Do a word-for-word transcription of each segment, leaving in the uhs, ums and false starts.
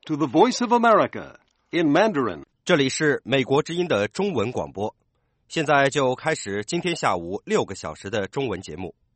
to the Voice of America in Mandarin. 这里是美国之音的中文广播，现在就开始今天下午六个小时的中文节目。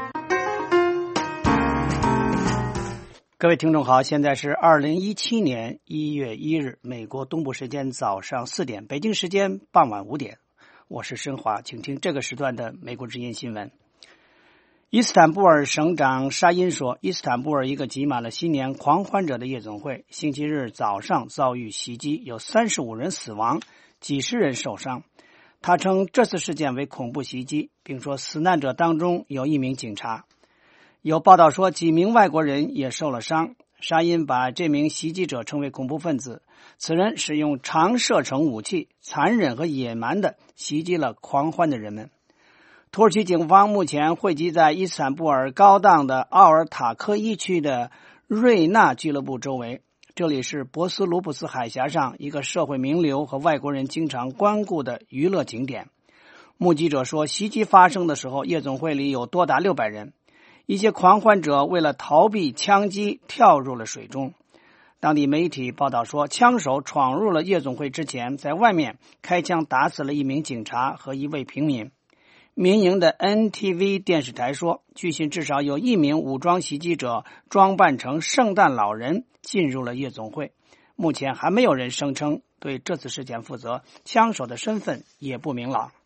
各位听众好，现在是二零一七年一月一日，美国东部时间早上四点，北京时间傍晚五点。我是申华，请听这个时段的美国之音新闻。伊斯坦布尔省长沙因说，伊斯坦布尔一个挤满了新年狂欢者的夜总会星期日早上遭遇袭击，有三十五人死亡，几十人受伤。他称这次事件为恐怖袭击，并说死难者当中有一名警察。有报道说几名外国人也受了伤。沙因把这名袭击者称为恐怖分子，此人使用长射程武器，残忍和野蛮地袭击了狂欢的人们。土耳其警方目前汇集在伊斯坦布尔高档的奥尔塔科伊区的瑞纳俱乐部周围，这里是博斯卢普斯海峡上一个社会名流和外国人经常光顾的娱乐景点。目击者说，袭击发生的时候，夜总会里有多达六百人，一些狂欢者为了逃避枪击跳入了水中。当地媒体报道说，枪手闯入了夜总会之前，在外面开枪打死了一名警察和一位平民。民营的 N T V 电视台说，据信至少有一名武装袭击者装扮成圣诞老人进入了夜总会。目前还没有人声称对这次事件负责，枪手的身份也不明朗。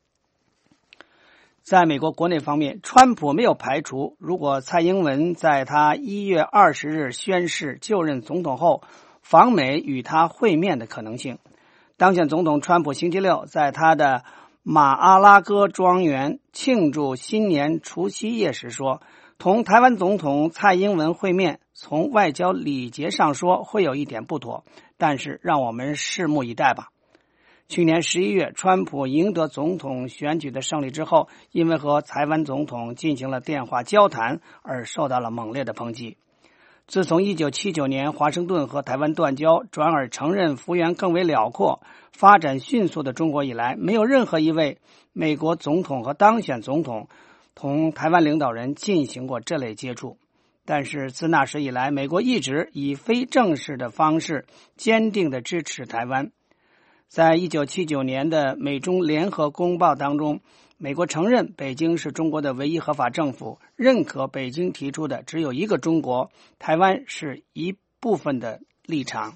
在美国国内方面，川普没有排除如果蔡英文在他一月二十日宣誓就任总统后访美与他会面的可能性。当选总统川普星期六在他的马阿拉戈庄园庆祝新年除夕夜时说，同台湾总统蔡英文会面，从外交礼节上说会有一点不妥，但是让我们拭目以待吧。去年十一月，川普赢得总统选举的胜利之后，因为和台湾总统进行了电话交谈而受到了猛烈的抨击。自从一九七九年华盛顿和台湾断交，转而承认幅员更为辽阔、发展迅速的中国以来，没有任何一位美国总统和当选总统同台湾领导人进行过这类接触。但是自那时以来，美国一直以非正式的方式坚定地支持台湾。在一九七九年的美中联合公报当中，美国承认北京是中国的唯一合法政府，认可北京提出的只有一个中国，台湾是一部分的立场。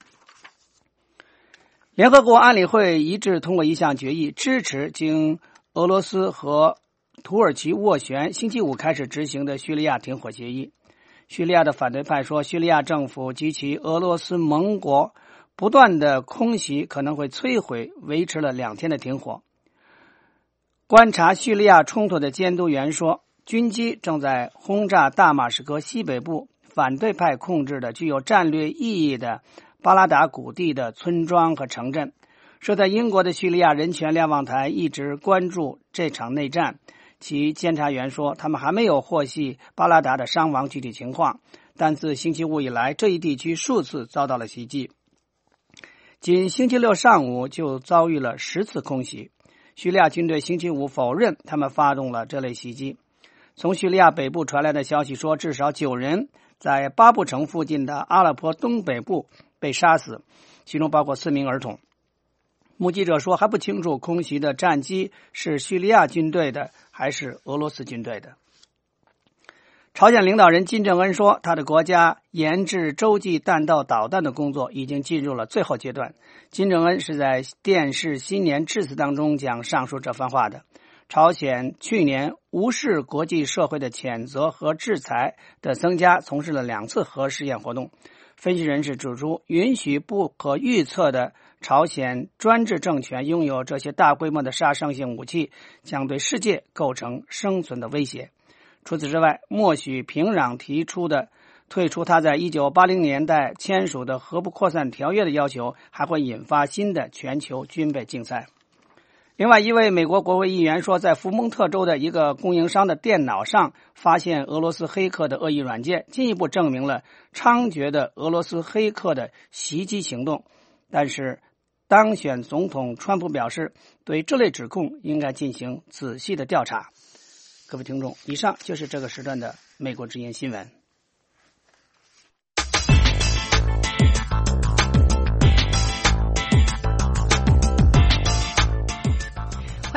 联合国安理会一致通过一项决议，支持经俄罗斯和土耳其斡旋星期五开始执行的叙利亚停火协议。叙利亚的反对派说，叙利亚政府及其俄罗斯盟国不断的空袭可能会摧毁维持了两天的停火。观察叙利亚冲突的监督员说，军机正在轰炸大马士革西北部反对派控制的具有战略意义的巴拉达谷地的村庄和城镇。设在英国的叙利亚人权瞭望台一直关注这场内战，其监察员说，他们还没有获悉巴拉达的伤亡具体情况，但自星期五以来，这一地区数次遭到了袭击。仅星期六上午就遭遇了十次空袭。叙利亚军队星期五否认他们发动了这类袭击。从叙利亚北部传来的消息说，至少九人在巴布城附近的阿勒颇东北部被杀死，其中包括四名儿童。目击者说，还不清楚空袭的战机是叙利亚军队的还是俄罗斯军队的。朝鲜领导人金正恩说，他的国家研制洲际弹道导弹的工作已经进入了最后阶段。金正恩是在电视新年致辞当中讲上述这番话的。朝鲜去年无视国际社会的谴责和制裁的增加，从事了两次核试验活动。分析人士指出，允许不可预测的朝鲜专制政权拥有这些大规模的杀伤性武器，将对世界构成生存的威胁。除此之外，默许平壤提出的退出他在一九八零年代签署的核不扩散条约的要求，还会引发新的全球军备竞赛。另外一位美国国会议员说，在福蒙特州的一个供应商的电脑上发现俄罗斯黑客的恶意软件，进一步证明了猖獗的俄罗斯黑客的袭击行动。但是当选总统川普表示，对这类指控应该进行仔细的调查。各位听众，以上就是这个时段的美国之音新闻。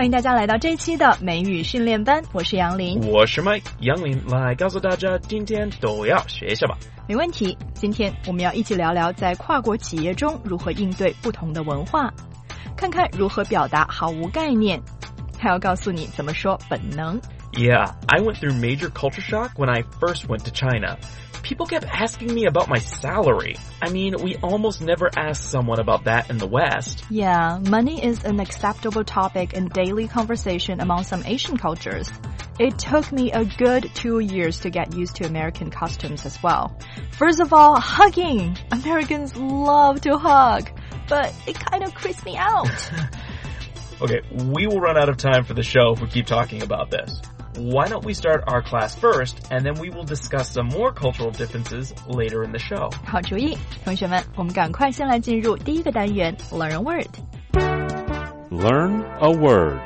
欢迎大家来到这一期的美语训练班，我是杨林， 我是 Mike， 杨林来告诉大家，今天都要学一下吧。 没问题，今天我们要一起聊聊在跨国企业中如何应对不同的文化，看看如何表达毫无概念，还要告诉你怎么说本能。 Yeah, I went through major culture shock when I first went to China. People kept asking me about my salary. I mean, we almost never ask someone about that in the West. Yeah, money is an acceptable topic in daily conversation among some Asian cultures. It took me a good two years to get used to American customs as well. First of all, hugging. Americans love to hug, but it kind of creeps me out. Okay, we will run out of time for the show if we keep talking about this. Why don't we start our class first, and then we will discuss some more cultural differences later in the show. 好主意，同学们，我们赶快先来进入第一个单元 Learn a Word. Learn a word.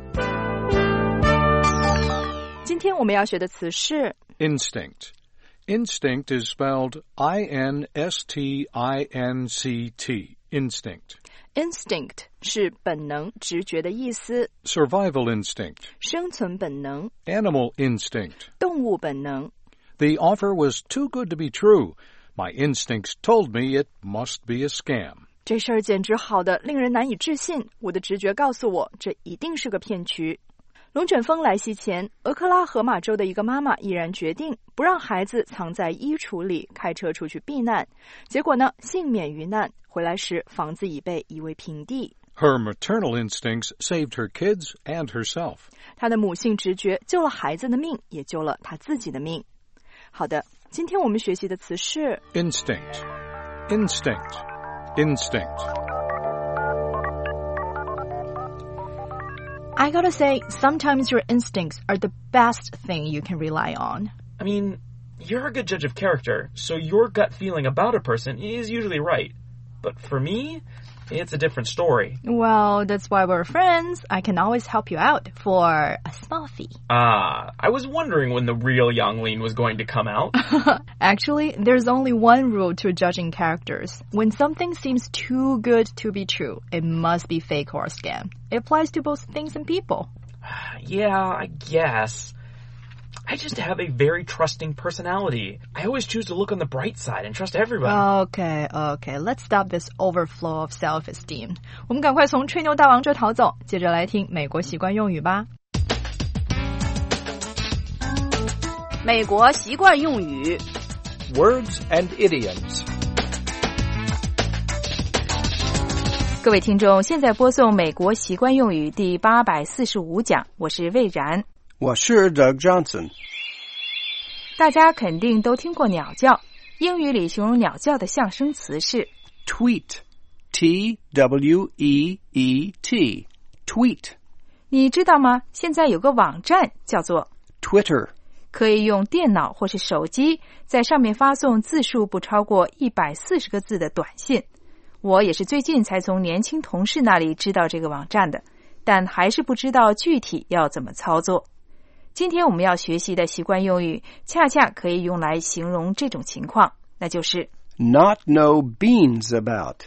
今天我们要学的词是 Instinct. Instinct is spelled I N S T I N C T. Instinct. Instinct 是本能、直觉的意思。 Survival instinct. 生存本能。 Animal instinct. 动物本能。 The offer was too good to be true. My instincts told me it must be a scam. 这事儿简直好的令人难以置信，我的直觉告诉我，这一定是个骗局。龙卷风来袭前，俄克拉荷马州的一个妈妈毅然决定不让孩子藏在衣橱里，开车出去避难。结果呢，幸免于难，回来时房子已被夷为平地。 Her maternal instincts saved her kids and herself. 她的母性直觉救了孩子的命，也救了她自己的命。好的，今天我们学习的词是 Instinct. Instinct. Instinct. I gotta say, sometimes your instincts are the best thing you can rely on. I mean, you're a good judge of character, so your gut feeling about a person is usually right. But for me, it's a different story. Well, that's why we're friends. I can always help you out for a small fee. Ah, I was wondering when the real Yang Lin was going to come out. Actually, there's only one rule to judging characters. When something seems too good to be true, it must be fake or a scam. It applies to both things and people. Yeah, I guess. I just have a very trusting personality. I always choose to look on the bright side and trust everybody. Okay, okay. Let's stop this overflow of self-esteem. 我们赶快从吹牛大王这逃走，接着来听美国习惯用语吧。 美国习惯用语 Words and idioms. 各位听众，现在播送美国习惯用语第八百四十五讲，我是魏然。 我是 Doug Johnson. 大家肯定都听过鸟叫，英语里形容鸟叫的象声词是 Tweet. T W E E T. Tweet. 你知道吗？现在有个网站叫做 Twitter. 可以用电脑或是手机在上面发送字数不超过一百四十个字的短信。我也是最近才从年轻同事那里知道这个网站的，但还是不知道具体要怎么操作。今天我们要学习的习惯用语恰恰可以用来形容这种情况，那就是 Not know beans about.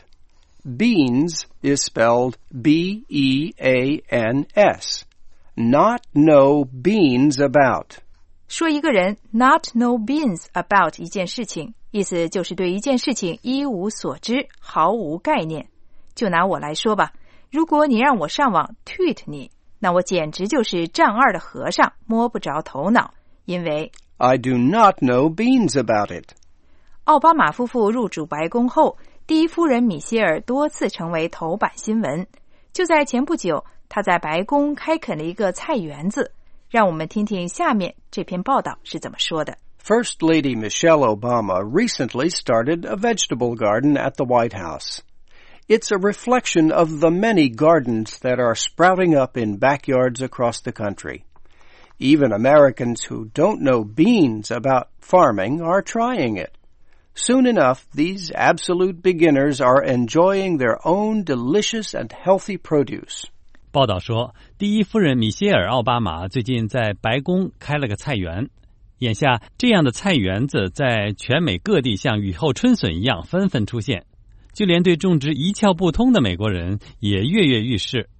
Beans is spelled B E A N S. Not know beans about. 说一个人 not know beans about 一件事情，意思就是对一件事情一无所知，毫无概念。就拿我来说吧，如果你让我上网 tweet 你，那我简直就是丈二的和尚，摸不着头脑，因为 I do not know beans about it. 奥巴马夫妇入主白宫后，第一夫人米歇尔多次成为头版新闻。就在前不久，她在白宫开垦了一个菜园子。让我们听听下面这篇报道是怎么说的。 First Lady Michelle Obama recently started a vegetable garden at the White House. It's a reflection of the many gardens that are sprouting up in backyards across the country. Even Americans who don't know beans about farming are trying it. Soon enough, these absolute beginners are enjoying their own delicious and healthy produce. 报道说，第一夫人米歇尔·奥巴马最近在白宫开了个菜园。眼下，这样的菜园子在全美各地像雨后春笋一样纷纷出现，就连对种植一窍不通的美国人也跃跃欲试。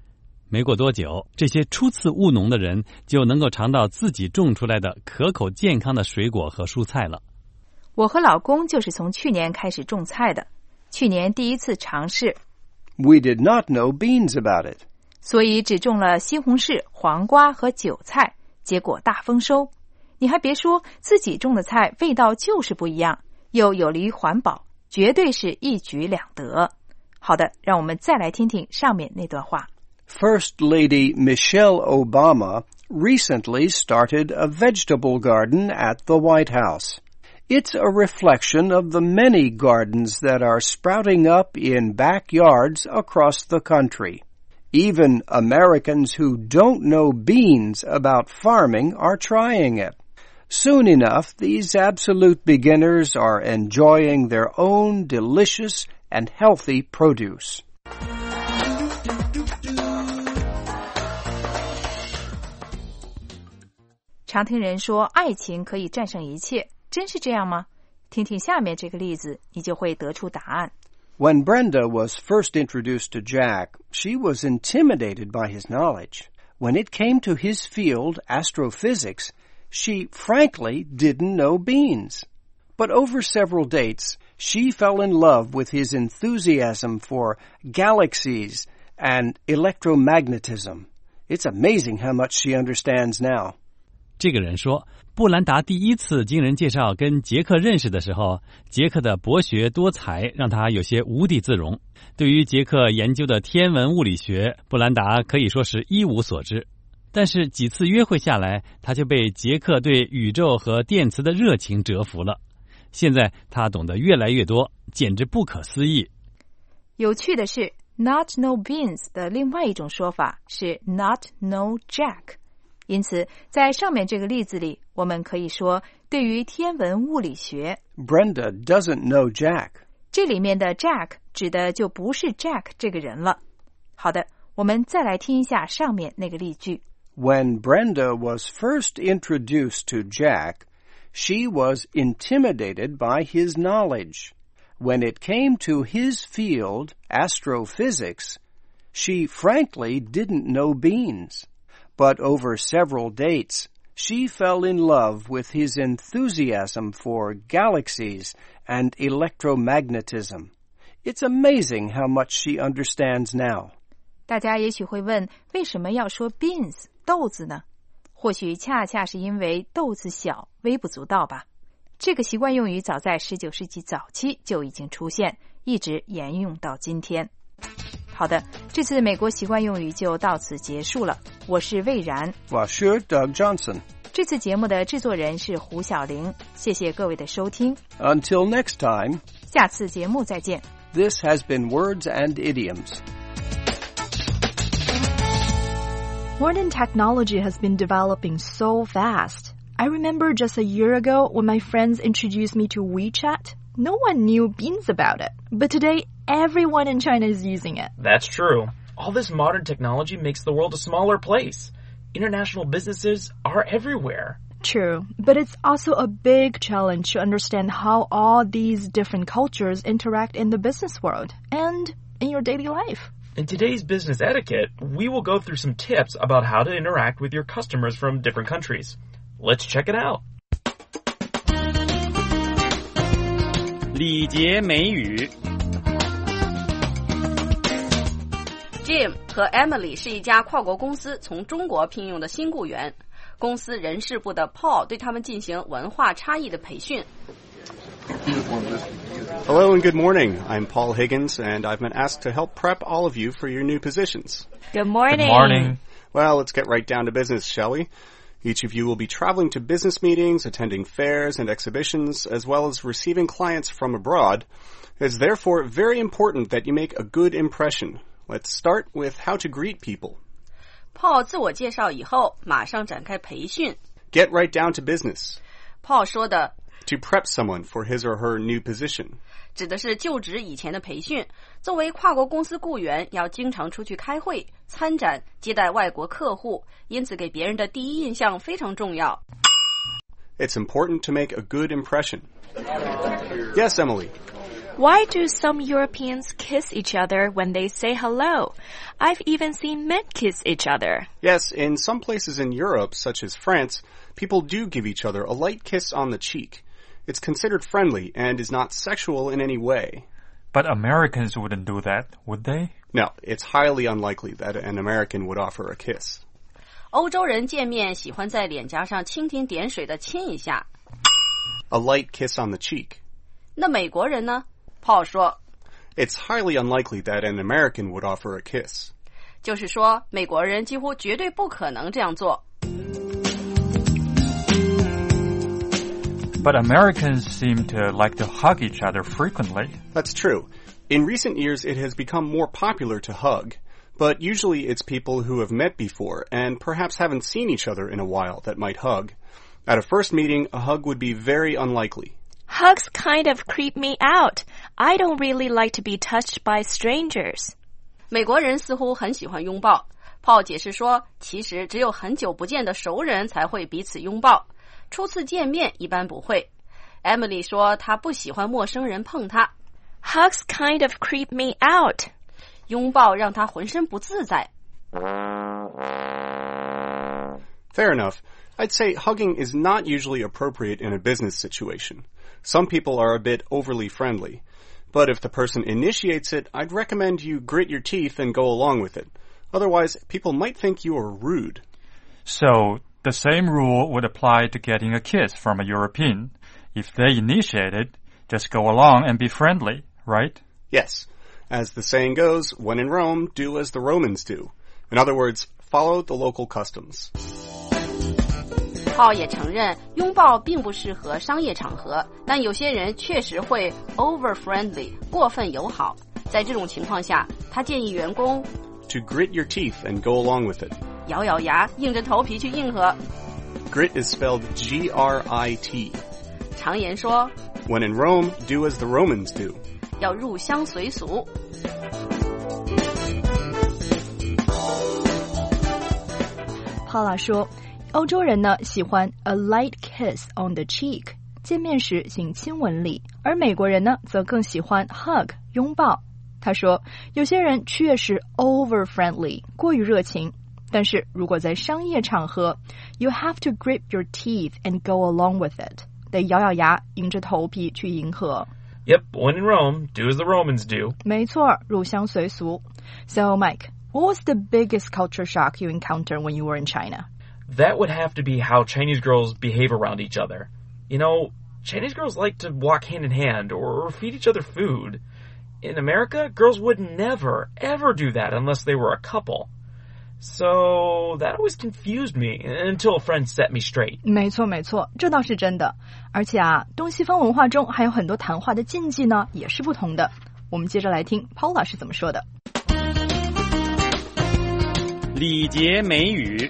没过多久，这些初次务农的人就能够尝到自己种出来的可口健康的水果和蔬菜了。 我和老公就是从去年开始种菜的，去年第一次尝试。 We did not know beans about it. 所以只种了西红柿、黄瓜和韭菜，结果大丰收。你还别说，自己种的菜味道就是不一样，又有利于环保，绝对是一举两得。好的，让我们再来听听上面那段话。 First Lady Michelle Obama recently started a vegetable garden at the White House. It's a reflection of the many gardens that are sprouting up in backyards across the country. Even Americans who don't know beans about farming are trying it. Soon enough, these absolute beginners are enjoying their own delicious and healthy produce. 常听人说爱情可以战胜一切，真是这样吗？听听下面这个例子，你就会得出答案。 When Brenda was first introduced to Jack, she was intimidated by his knowledge. When it came to his field, astrophysics, she frankly didn't know beans. But over several dates, she fell in love with his enthusiasm for galaxies and electromagnetism. It's amazing how much she understands now. 这个人说，布兰达第一次经人介绍跟杰克认识的时候，杰克的博学多才让他有些无地自容。对于杰克研究的天文物理学，布兰达可以说是一无所知。但是几次约会下来，他就被杰克对宇宙和电磁的热情折服了。现在他懂得越来越多，简直不可思议。 有趣的是 not know beans 的另外一种说法是 not know Jack。因此在上面这个例子里，我们可以说对于天文物理学 Brenda doesn't know Jack. 这里面的 Jack 指的就不是 Jack 这个人了。好的，我们再来听一下上面那个例句。 When Brenda was first introduced to Jack, she was intimidated by his knowledge. When it came to his field, astrophysics, she frankly didn't know beans. But over several dates, she fell in love with his enthusiasm for galaxies and electromagnetism. It's amazing how much she understands now. 大家也许会问，为什么要说 beans 豆子呢？或许恰恰是因为豆子小，微不足道吧。这个习惯用语早在十九世纪早期就已经出现，一直沿用到今天。好的，这次美国习惯用语就到此结束了。我是魏然， 我是 Doug Johnson。 这次节目的制作人是胡小玲，谢谢各位的收听。 Until next time， 下次节目再见。 This has been Words and Idioms. Modern technology has been developing so fast. I remember just a year ago when my friends introduced me to WeChat, no one knew beans about it. But today, everyone in China is using it. That's true. All this modern technology makes the world a smaller place. International businesses are everywhere. True, but it's also a big challenge to understand how all these different cultures interact in the business world and in your daily life. In today's business etiquette, we will go through some tips about how to interact with your customers from different countries. Let's check it out. 礼节美语。 Jim 和 Emily 是一家跨国公司从中国聘用的新雇员，公司人事部的 Paul 对他们进行文化差异的培训。 Hello and good morning. I'm Paul Higgins, and I've been asked to help prep all of you for your new positions. Good morning. Good morning. Well, let's get right down to business, shall we? Each of you will be traveling to business meetings, attending fairs and exhibitions, as well as receiving clients from abroad. It's therefore very important that you make a good impression. Let's start with how to greet people. Paul 自我介绍以后，马上展开培训。 Get right down to business. Paul 说的 To prep someone for his or her new position. 指的是就职以前的培训。作为跨国公司雇员，要经常出去开会、参展、接待外国客户，因此给别人的第一印象非常重要。 It's important to make a good impression. Yes, Emily. Why do some Europeans kiss each other when they say hello? I've even seen men kiss each other. Yes, in some places in Europe, such as France, people do give each other a light kiss on the cheek. It's considered friendly and is not sexual in any way. But Americans wouldn't do that, would they? No, it's highly unlikely that an American would offer a kiss. 欧洲人见面喜欢在脸颊上蜻蜓点水的亲一下。 A light kiss on the cheek. 那美国人呢？ Paul 说 It's highly unlikely that an American would offer a kiss. 就是说，美国人几乎绝对不可能这样做。 But Americans seem to like to hug each other frequently. That's true. In recent years, it has become more popular to hug. But usually it's people who have met before and perhaps haven't seen each other in a while that might hug. At a first meeting, a hug would be very unlikely. Hugs kind of creep me out. I don't really like to be touched by strangers. 美国人似乎很喜欢拥抱。Paul 解释说，其实只有很久不见的熟人才会彼此拥抱，初次见面一般不会。Emily 说她不喜欢陌生人碰她。 Hugs kind of creep me out. 拥抱让她浑身不自在。 Fair enough. I'd say hugging is not usually appropriate in a business situation. Some people are a bit overly friendly. But if the person initiates it, I'd recommend you grit your teeth and go along with it. Otherwise, people might think you are rude. So, the same rule would apply to getting a kiss from a European. If they initiate it, just go along and be friendly, right? Yes. As the saying goes, when in Rome, do as the Romans do. In other words, follow the local customs. Paul 也承认拥抱并不适合商业场合，但有些人确实会 over friendly 过分友好。在这种情况下，他建议员工 to grit your teeth and go along with it. 咬咬牙，硬着头皮去应和。 Grit is spelled G R I T. 常言说 When in Rome, do as the Romans do. 要入乡随俗。 Paula 说欧洲人呢喜欢 a light kiss on the cheek， 见面时行亲吻礼，而美国人呢则更喜欢 hug 拥抱。他说有些人确实 over friendly 过于热情，但是如果在商业场合 you have to grip your teeth and go along with it， 得咬咬牙硬着头皮去迎合。 Yep, when in Rome, do as the Romans do. 没错，入乡随俗。 So Mike, what was the biggest culture shock you encountered when you were in China?That would have to be how Chinese girls behave around each other. You know, Chinese girls like to walk hand in hand or feed each other food. In America, girls would never, ever do that unless they were a couple. So that always confused me until a friend set me straight. 没错没错，这倒是真的。而且啊，东西方文化中还有很多谈话的禁忌呢，也是不同的。我们接着来听 Paula 是怎么说的。 礼节美语。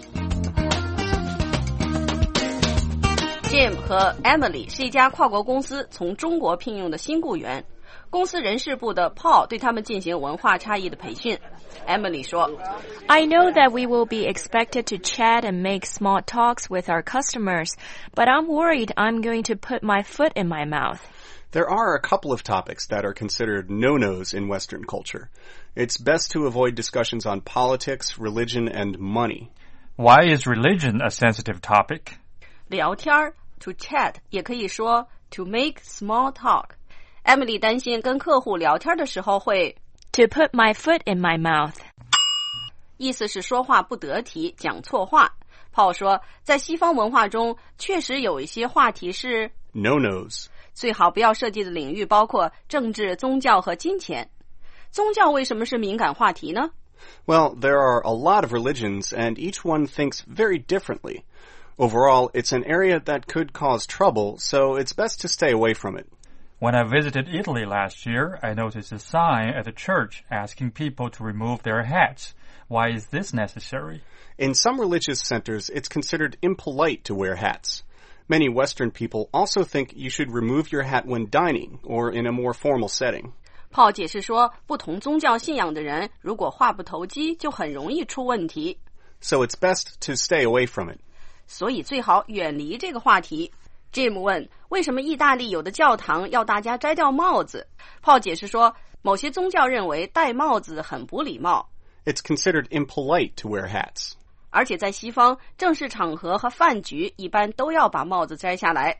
Jim 和 Emily 是一家跨国公司从中国聘用的新雇员，公司人事部的 Paul 对他们进行文化差异的培训。Emily 说 I know that we will be expected to chat and make small talks with our customers, but I'm worried I'm going to put my foot in my mouth. There are a couple of topics that are considered no-nos in Western culture. It's best to avoid discussions on politics, religion, and money. Why is religion a sensitive topic? 聊天 to chat 也可以说 to make small talk. Emily 担心跟客户聊天的时候会 to put my foot in my mouth. 意思是说话不得体，讲错话。Paul 说在西方文化中确实有一些话题是 no-nos. 最好不要涉及的领域包括政治、宗教和金钱。宗教为什么是敏感话题呢？ Well, there are a lot of religions and each one thinks very differently. Overall, it's an area that could cause trouble, so it's best to stay away from it. When I visited Italy last year, I noticed a sign at the church asking people to remove their hats. Why is this necessary? In some religious centers, it's considered impolite to wear hats. Many Western people also think you should remove your hat when dining or in a more formal setting. Paul 解释说，不同宗教信仰的人如果话不投机，就很容易出问题。 So it's best to stay away from it. 所以最好远离这个话题。 Jim 问为什么意大利有的教堂要大家摘掉帽子。Paul 解释说，某些宗教认为戴帽子很不礼貌。 It's considered impolite to wear hats. 而且在西方，正式场合和饭局一般都要把帽子摘下来。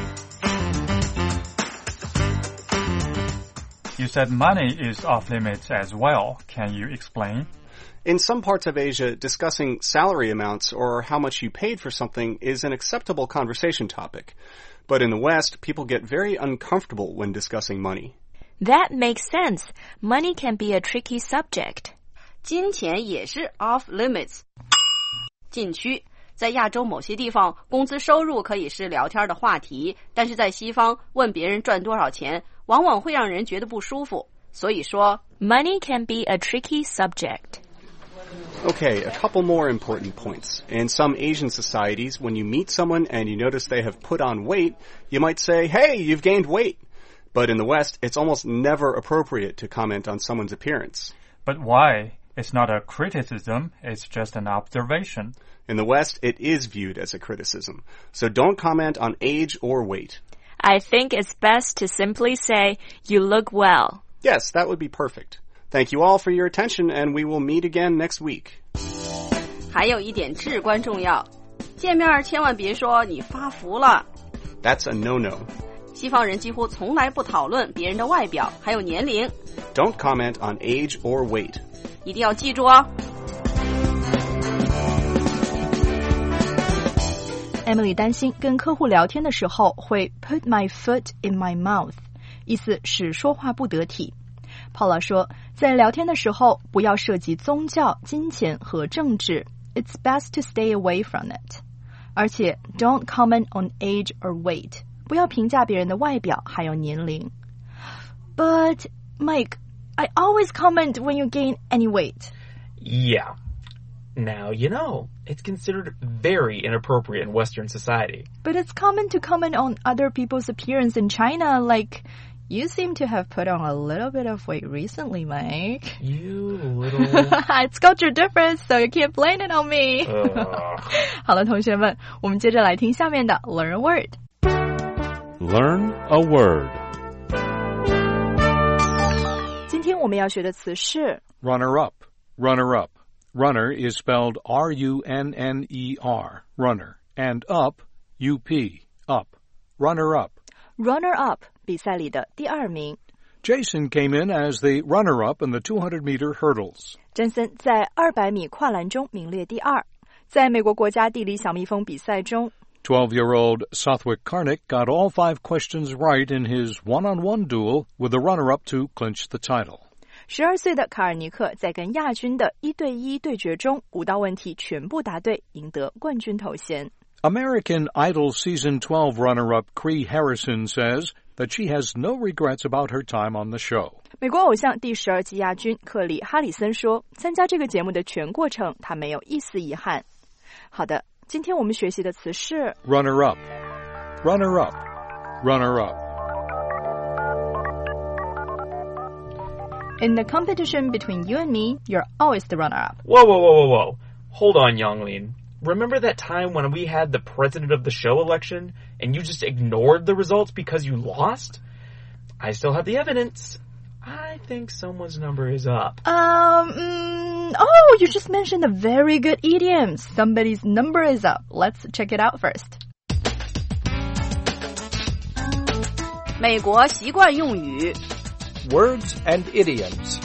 You said money is off limits as well. Can you explain? In some parts of Asia, discussing salary amounts or how much you paid for something is an acceptable conversation topic. But in the West, people get very uncomfortable when discussing money. That makes sense. Money can be a tricky subject. 金钱也是 off limits. 禁区。在亚洲某些地方，工资收入可以是聊天的话题，但是在西方，问别人赚多少钱，往往会让人觉得不舒服。所以说 Money can be a tricky subject. Okay, a couple more important points. In some Asian societies, when you meet someone and you notice they have put on weight, you might say, hey, you've gained weight. But in the West, it's almost never appropriate to comment on someone's appearance. But why? It's not a criticism, it's just an observation. In the West, it is viewed as a criticism. So don't comment on age or weight. I think it's best to simply say, you look well. Yes, that would be perfect. Thank you all for your attention, and we will meet again next week. 还有一点至关重要，见面千万别说你发福了。 That's a no-no. 西方人几乎从来不讨论别人的外表，还有年龄。 Don't comment on age or weight. 一定要记住哦。 Emily 担心跟客户聊天的时候会 put my foot in my mouth， 意思是说话不得体。Paula 说，在聊天的时候不要涉及宗教、金钱和政治 ，It's best to stay away from it。而且 don't comment on age or weight， 不要评价别人的外表还有年龄。But Mike, I always comment when you gain any weight. Yeah. Now you know. It's considered very inappropriate in Western society. But it's common to comment on other people's appearance in China, like, you seem to have put on a little bit of weight recently, Mike. You little... It's culture difference, so you can't blame it on me. uh... 好了，同学们，我们接着来听下面的 Learn a Word. Learn a word. 今天我们要学的词是 Runner up, runner up. Runner is spelled R U N N E R, runner, and up, U P, up. Runner up. Runner up, 比赛里的第二名。 Jason came in as the runner-up in the two hundred meter hurdles. 珍森在二百米跨栏中名列第二。在美国国家地理小蜜蜂比赛中 twelve-year-old Southwick Karnick got all five questions right in his one-on-one duel with the runner-up to clinch the title. 十二岁的卡尔尼克在跟亚军的一对一对决中，五道问题全部答对，赢得冠军头衔。 American Idol Season twelve runner-up Cree Harrison says that she has no regrets about her time on the show. 美国偶像第十二季亚军克里哈里森说，参加这个节目的全过程，他没有一丝遗憾。好的，今天我们学习的词是 Runner up, runner up, runner up. In the competition between you and me, you're always the runner-up. Whoa, whoa, whoa, whoa, whoa. Hold on, Yonglin. Remember that time when we had the president of the show election and you just ignored the results because you lost? I still have the evidence. I think someone's number is up. Um, mm, oh, you just mentioned a very good idiom. Somebody's number is up. Let's check it out first. 美国习惯用语 Words and idioms.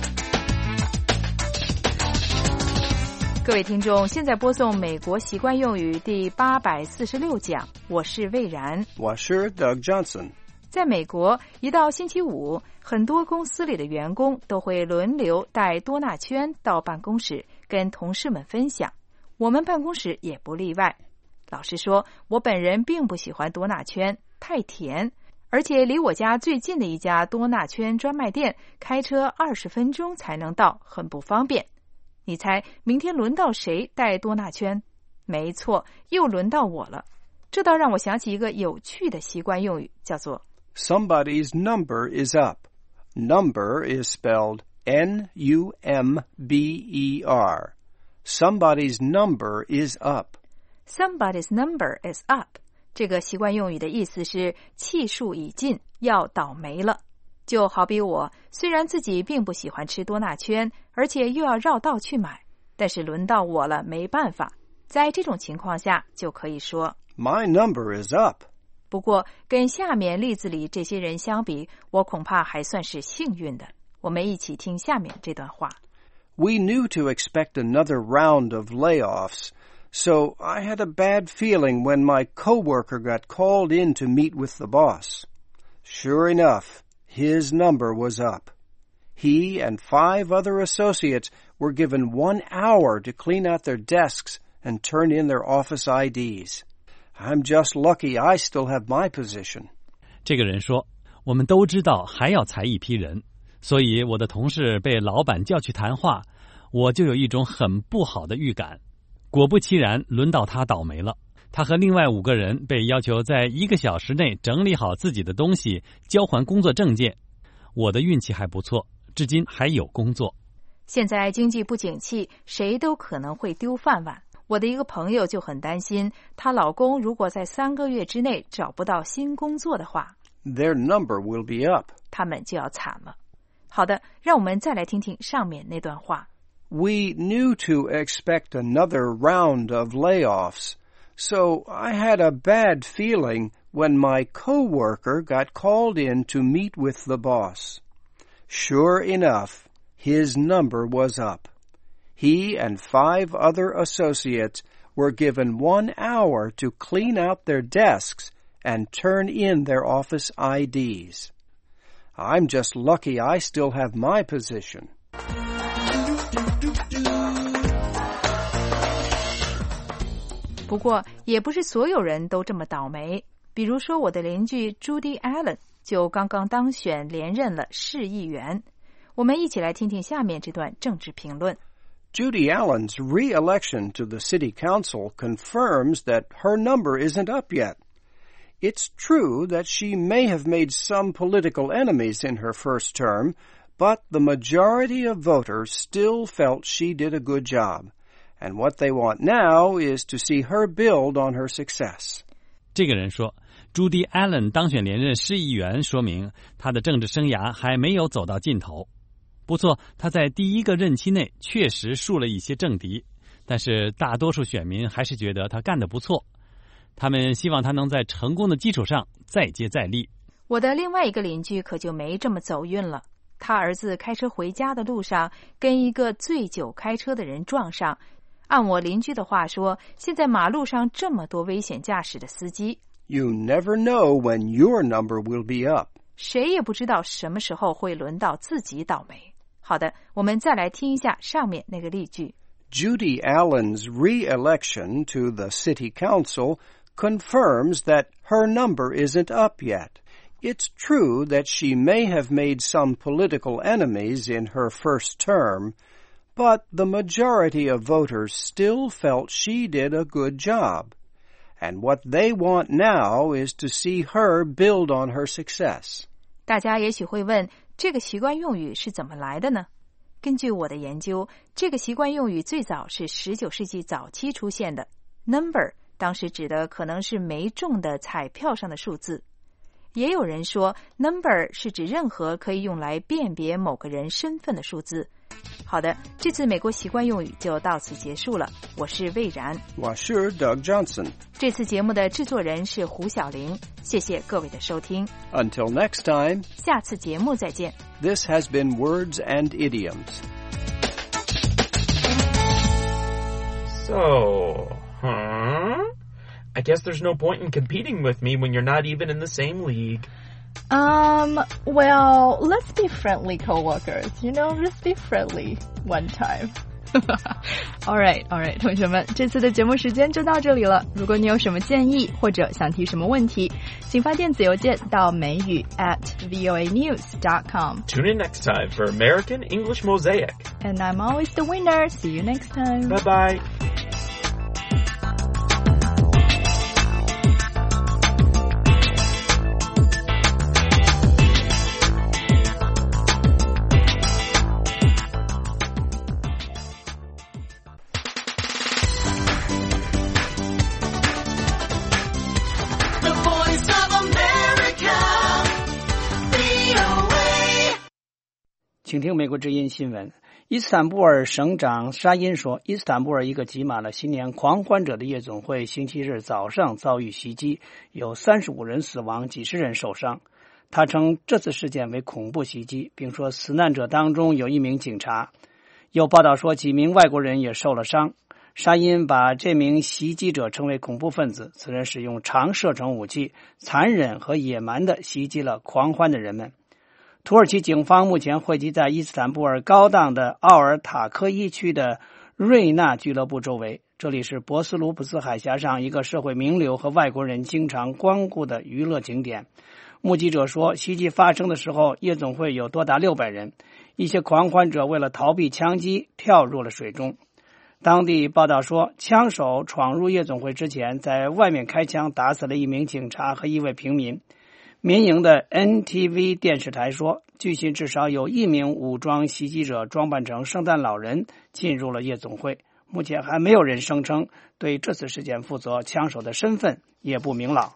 各位听众，现在播送美国习惯用语第八百四十六讲，我是魏然， 我是 Doug Johnson。 在美国，一到星期五，很多公司里的员工都会轮流带多纳圈到办公室，跟同事们分享。我们办公室也不例外。老实说，我本人并不喜欢多纳圈，太甜。而且离我家最近的一家多纳圈专卖店，开车二十分钟才能到，很不方便。你猜明天轮到谁带多纳圈？没错，又轮到我了。这倒让我想起一个有趣的习惯用语，叫做 Somebody's number is up. Number is spelled N U M B E R. Somebody's number is up. Somebody's number is up. 这个习惯用语的意思是气数已尽，要倒霉了。就好比我虽然自己并不喜欢吃多纳圈，而且又要绕道去买，但是轮到我了，没办法。在这种情况下就可以说 My number is up. 不过跟下面例子里这些人相比，我恐怕还算是幸运的。我们一起听下面这段话。 We knew to expect another round of layoffs, so I had a bad feeling when my coworker got called in to meet with the boss. Sure enough, his number was up. He and five other associates were given one hour to clean out their desks and turn in their office I Ds. I'm just lucky I still have my position. 这个人说，我们都知道还要裁一批人，所以我的同事被老板叫去谈话，我就有一种很不好的预感。果不其然，轮到他倒霉了。他和另外五个人被要求在一个小时内整理好自己的东西，交还工作证件。我的运气还不错，至今还有工作。 现在经济不景气，谁都可能会丢饭碗。我的一个朋友就很担心，她老公如果在三个月之内找不到新工作的话， Their number will be up. 他们就要惨了。好的，让我们再来听听上面那段话。 We knew to expect another round of layoffs, so I had a bad feeling when my coworker got called in to meet with the boss. Sure enough, his number was up. He and five other associates were given one hour to clean out their desks and turn in their office I Ds. I'm just lucky I still have my position. 不过也不是所有人都这么倒霉。比如说我的邻居 Judy Allen 就刚刚当选连任了市议员。我们一起来听听下面这段政治评论。 Judy Allen's re-election to the city council confirms that her number isn't up yet. It's true that she may have made some political enemies in her first term, but the majority of voters still felt she did a good job. And what they want now is to see her build on her success. 这个人说，朱迪·艾伦当选连任市议员，说明他的政治生涯还没有走到尽头。不错，他在第一个任期内确实树了一些政敌，但是大多数选民还是觉得他干得不错。他们希望他能在成功的基础上再接再厉。 我的另外一个邻居可就没这么走运了。他儿子开车回家的路上，跟一个醉酒开车的人撞上。按我邻居的话说，现在马路上这么多危险驾驶的司机。 You never know when your number will be up. 谁也不知道什么时候会轮到自己倒霉。好的，我们再来听一下上面那个例句。 Judy Allen's re-election to the city council confirms that her number isn't up yet. It's true that she may have made some political enemies in her first term, but the majority of voters still felt she did a good job. And what they want now is to see her build on her success. 大家也许会问，这个习惯用语是怎么来的呢？根据我的研究，这个习惯用语最早是十九世纪早期出现的。Number 当时指的可能是没中的彩票上的数字。也有人说 number 是指任何可以用来辨别某个人身份的数字。好的，这次美国习惯用语就到此结束了。我是魏然， 我是 Doug Johnson。 这次节目的制作人是胡小玲，谢谢各位的收听。 Until next time， 下次节目再见。 This has been Words and Idioms. So, huh? I guess there's no point in competing with me when you're not even in the same league. Um, well, let's be friendly coworkers. You know, let's be friendly one time. All right, all right, 同学们，这次的节目时间就到这里了。如果你有什么建议或者想提什么问题，请发电子邮件到美语 at voanews dot com. Tune in next time for American English Mosaic. And I'm always the winner. See you next time. Bye-bye. 请听美国之音新闻。伊斯坦布尔省长沙因说，伊斯坦布尔一个挤满了新年狂欢者的夜总会星期日早上遭遇袭击，有三十五人死亡，几十人受伤。他称这次事件为恐怖袭击，并说死难者当中有一名警察。有报道说几名外国人也受了伤。沙因把这名袭击者称为恐怖分子，此人使用长射程武器，残忍和野蛮地袭击了狂欢的人们。土耳其警方目前汇集在伊斯坦布尔高档的奥尔塔科伊区的瑞纳俱乐部周围，这里是博斯卢普斯海峡上一个社会名流和外国人经常光顾的娱乐景点。目击者说，袭击发生的时候，夜总会有多达六百人，一些狂欢者为了逃避枪击跳入了水中。当地报道说，枪手闯入夜总会之前，在外面开枪打死了一名警察和一位平民。民营的 N T V 电视台说，据悉至少有一名武装袭击者装扮成圣诞老人进入了夜总会。目前还没有人声称对这次事件负责，枪手的身份也不明朗。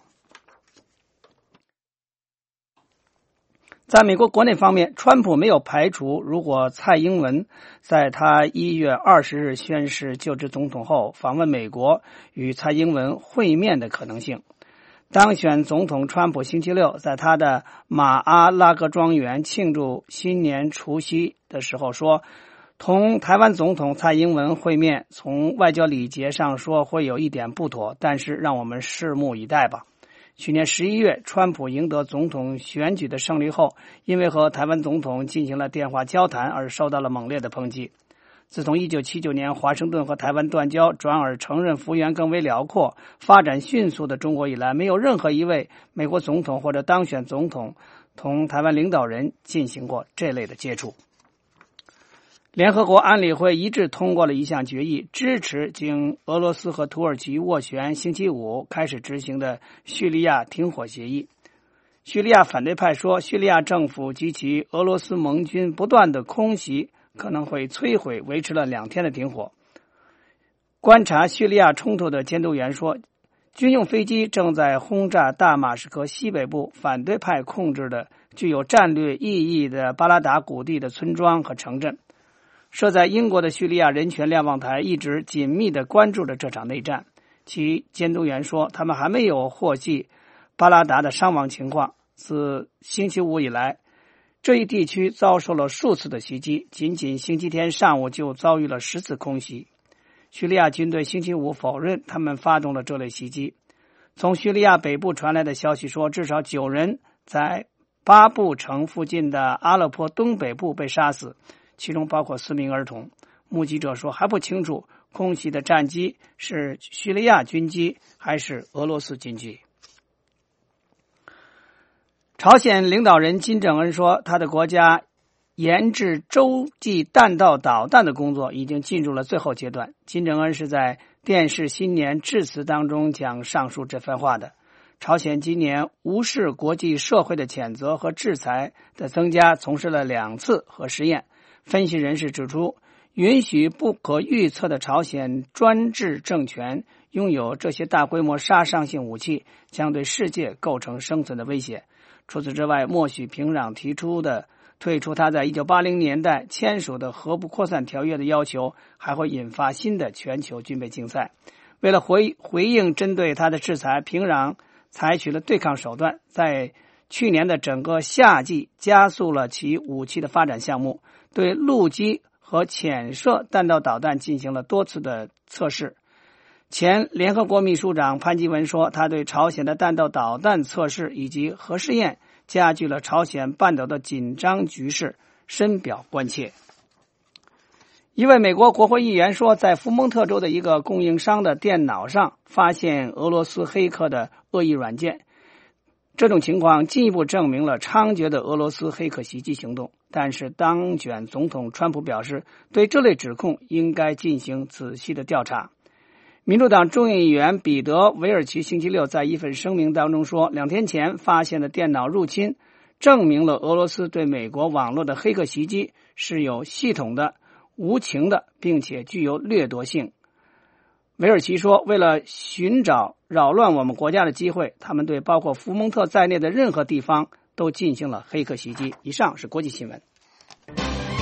在美国国内方面，川普没有排除如果蔡英文在他一月二十日宣誓就职总统后访问美国与蔡英文会面的可能性。当选总统川普星期六在他的马阿拉戈庄园庆祝新年除夕的时候说，同台湾总统蔡英文会面从外交礼节上说会有一点不妥，但是让我们拭目以待吧。去年十一月，川普赢得总统选举的胜利后，因为和台湾总统进行了电话交谈而受到了猛烈的抨击。自从一九七九年华盛顿和台湾断交，转而承认幅员更为辽阔、发展迅速的中国以来，没有任何一位美国总统或者当选总统同台湾领导人进行过这类的接触。联合国安理会一致通过了一项决议，支持经俄罗斯和土耳其斡旋星期五开始执行的叙利亚停火协议。叙利亚反对派说，叙利亚政府及其俄罗斯盟军不断的空袭可能会摧毁维持了两天的停火。观察叙利亚冲突的监督员说，军用飞机正在轰炸大马士革西北部反对派控制的具有战略意义的巴拉达谷地的村庄和城镇。设在英国的叙利亚人权瞭望台一直紧密地关注着这场内战。其监督员说，他们还没有获悉巴拉达的伤亡情况。自星期五以来，这一地区遭受了数次的袭击，仅仅星期天上午就遭遇了十次空袭。叙利亚军队星期五否认他们发动了这类袭击。从叙利亚北部传来的消息说，至少九人在巴布城附近的阿勒颇东北部被杀死，其中包括四名儿童。目击者说，还不清楚空袭的战机是叙利亚军机还是俄罗斯军机。朝鲜领导人金正恩说，他的国家研制洲际弹道导弹的工作已经进入了最后阶段。金正恩是在电视新年致辞当中讲上述这番话的。朝鲜今年无视国际社会的谴责和制裁的增加，从事了两次核试验。分析人士指出，允许不可预测的朝鲜专制政权拥有这些大规模杀伤性武器，将对世界构成生存的威胁。除此之外，默许平壤提出的退出他在一九八零年代签署的核不扩散条约的要求，还会引发新的全球军备竞赛。为了回回应针对他的制裁，平壤采取了对抗手段，在去年的整个夏季加速了其武器的发展项目，对陆基和潜射弹道导弹进行了多次的测试。前联合国秘书长潘基文说，他对朝鲜的弹道导弹测试以及核试验加剧了朝鲜半岛的紧张局势，深表关切。一位美国国会议员说，在福蒙特州的一个供应商的电脑上发现俄罗斯黑客的恶意软件，这种情况进一步证明了猖獗的俄罗斯黑客袭击行动。但是当选总统川普表示，对这类指控应该进行仔细的调查。民主党众议员彼得·韦尔奇星期六在一份声明当中说，两天前发现的电脑入侵证明了俄罗斯对美国网络的黑客袭击是有系统的、无情的，并且具有掠夺性。韦尔奇说，为了寻找扰乱我们国家的机会，他们对包括福蒙特在内的任何地方都进行了黑客袭击。以上是国际新闻。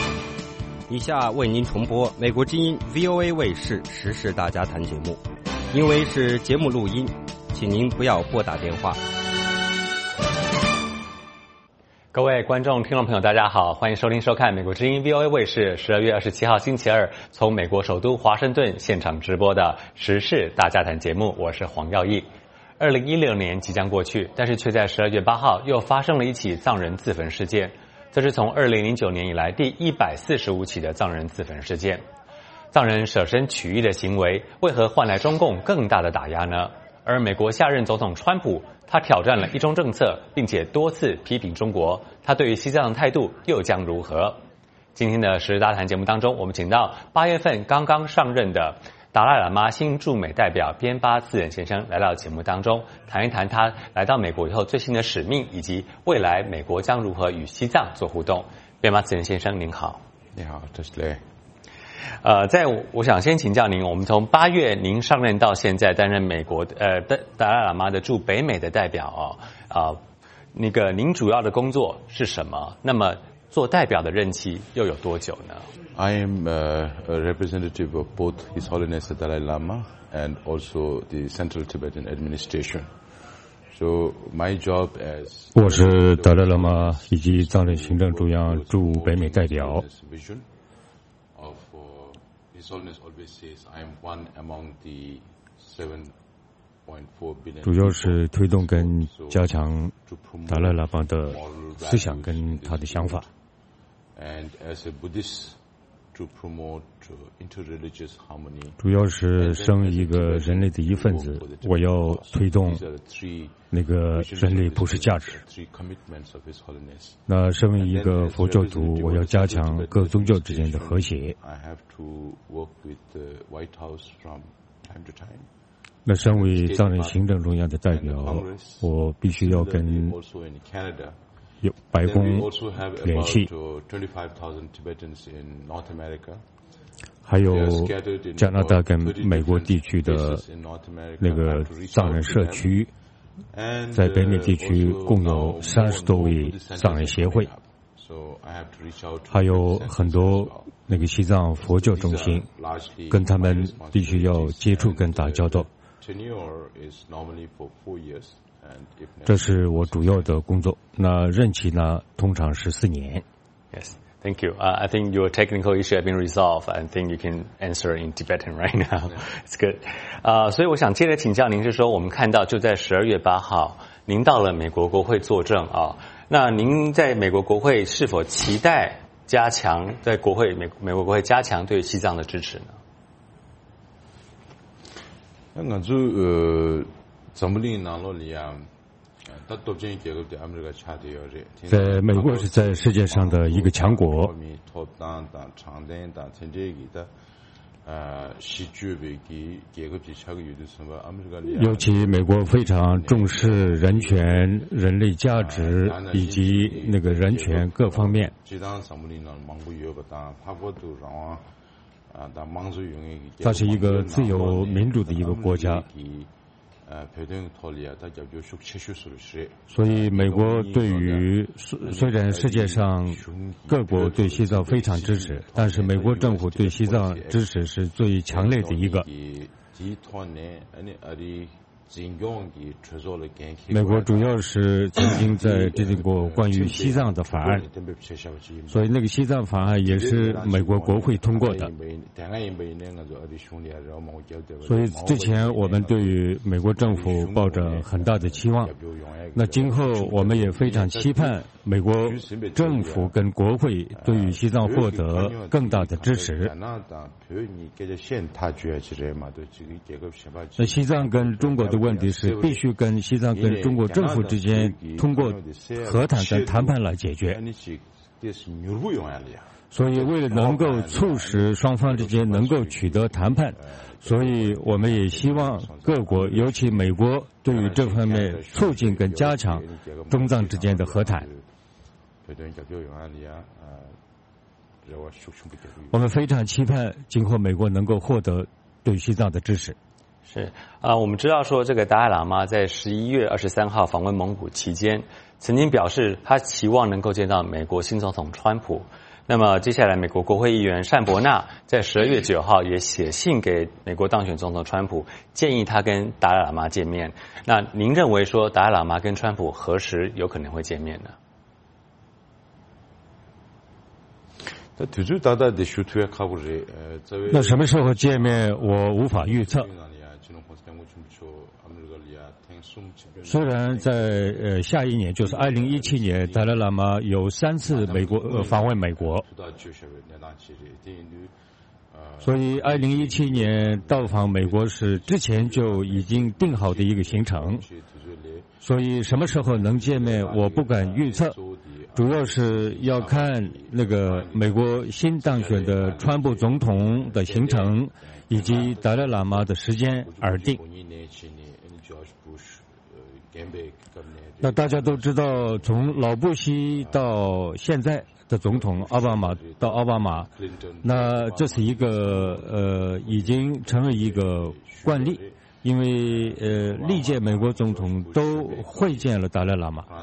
以下为您重播美国之音 V O A 卫视时事大家谈节目，因为是节目录音，请您不要拨打电话。 各位观众、听众朋友，大家好，欢迎收听收看美国之音 V O A 卫视十二月二十七号星期二从美国首都华盛顿现场直播的时事大家谈节目，我是黄耀义。二零一六年即将过去，但是却在十二月八号又发生了一起藏人自焚事件，这是从二零零九年以来第一百四十五起的藏人自焚事件。藏人舍身取义的行为为何换来中共更大的打压呢？而美国下任总统川普，他挑战了一中政策，并且多次批评中国，他对于西藏的态度又将如何？今天的时事大谈节目当中，我们请到八月份刚刚上任的达赖喇嘛新驻美代表边巴自仁先生来到节目当中，谈一谈他来到美国以后最新的使命，以及未来美国将如何与西藏做互动。边巴自仁先生您好。 你好，这是雷。 呃，在我想先请教您，我们从八月您上任到现在担任美国呃达赖喇嘛的驻北美的代表哦，啊、呃，那个您主要的工作是什么？那么做代表的任期又有多久呢 I am uh, a representative of both His Holiness the Dalai Lama and also the Central Tibetan Administration. So my job as 我是达赖喇嘛以及藏人行政中央驻北美代表。 His Holiness always says, I am one among the seven point four billion. 主要是推动跟加强达赖喇嘛的思想跟他的想法。 And as a Buddhist, to promote interreligious harmony. 主要是身为一个人类的一份子，我要推动那个人类普世价值。那身为一个佛教徒，我要加强各宗教之间的和谐。那身为藏人行政中央的代表，我必须要跟有白宫联系。还有加拿大跟美国地区的那个藏人社区，在北美地区共有三十多位藏人协会，还有很多那个西藏佛教中心，跟他们必须要接触跟打交道。这是我主要的工作。那任期呢，通常是四年。 Yes. Thank you. Uh, I think your technical issue have been resolved. I think you can answer in Tibetan right now. It's good. 啊、uh, ，所以我想接着请教您，是说我们看到就在十二月八号，您到了美国国会作证啊。那您在美国国会是否期待加强在国会美美国国会加强对西藏的支持呢？ 那就呃，怎么的呢？罗里亚。 在美国是在世界上的一个强国，尤其美国非常重视人权、人类价值以及那个人权各方面。它是一个自由民主的一个国家。所以美国对于虽然世界上各国对西藏非常支持，但是美国政府对西藏支持是最强烈的一个。美国主要是曾经在制定过关于西藏的法案，所以那个西藏法案也是美国国会通过的。所以之前我们对于美国政府抱着很大的期望，那今后我们也非常期盼美国政府跟国会对于西藏获得更大的支持。那西藏跟中国的问题是必须跟西藏跟中国政府之间通过和谈跟谈判来解决。所以为了能够促使双方之间能够取得谈判，所以我们也希望各国，尤其美国，对于这方面促进跟加强中藏之间的和谈。我们非常期盼今后美国能够获得对西藏的支持。 是啊、呃，我们知道说这个达赖喇嘛在十一月二十三号访问蒙古期间，曾经表示他期望能够见到美国新总统川普。 那么接下来，美国国会议员单伯纳在十二月九号也写信给美国当选总统川普，建议他跟达赖喇嘛见面。那您认为说达赖喇嘛跟川普何时有可能会见面呢？ 那什么时候见面，我无法预测。虽然在呃下一年，就是二零一七年，达赖喇嘛有三次美国呃访问美国，所以二零一七年到访美国是之前就已经定好的一个行程，所以什么时候能见面，我不敢预测，主要是要看那个美国新当选的川普总统的行程以及达赖喇嘛的时间而定。那大家都知道，从老布希到现在的总统奥巴马到奥巴马，那这是一个呃已经成为一个惯例，因为呃历届美国总统都会见了达赖喇嘛。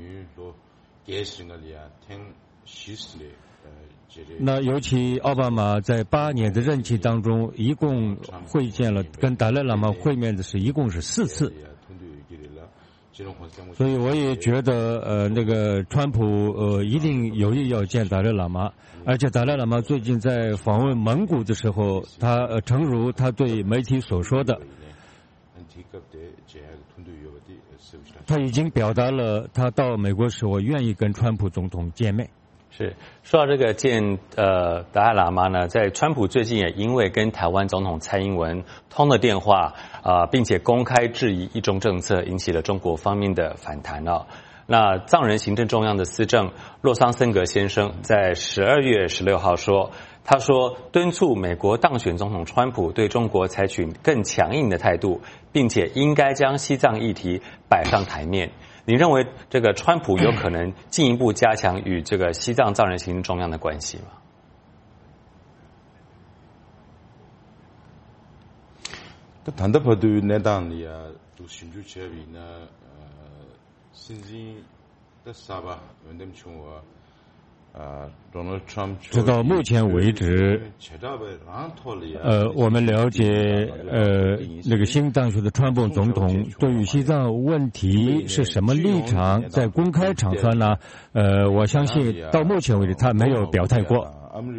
那尤其奥巴马在八年的任期当中，一共会见了跟达赖喇嘛会面的是一共是四次。所以我也觉得，呃，那个川普呃一定有意要见达赖喇嘛，而且达赖喇嘛最近在访问蒙古的时候，他呃诚如他对媒体所说的，他已经表达了他到美国时候愿意跟川普总统见面。 是说到这个见呃达赖喇嘛呢，在川普最近也因为跟台湾总统蔡英文通了电话啊、呃，并且公开质疑一中政策，引起了中国方面的反弹哦。那藏人行政中央的司政洛桑森格先生在十二月十六号说，他说敦促美国当选总统川普对中国采取更强硬的态度，并且应该将西藏议题摆上台面。你认为这个川普有可能进一步加强与这个西藏藏人行政中央的关系吗？ 直到目前为止，呃，我们了解，呃，那个新当选的川普总统对于西藏问题是什么立场，在公开场合呢，呃，我相信到目前为止他没有表态过。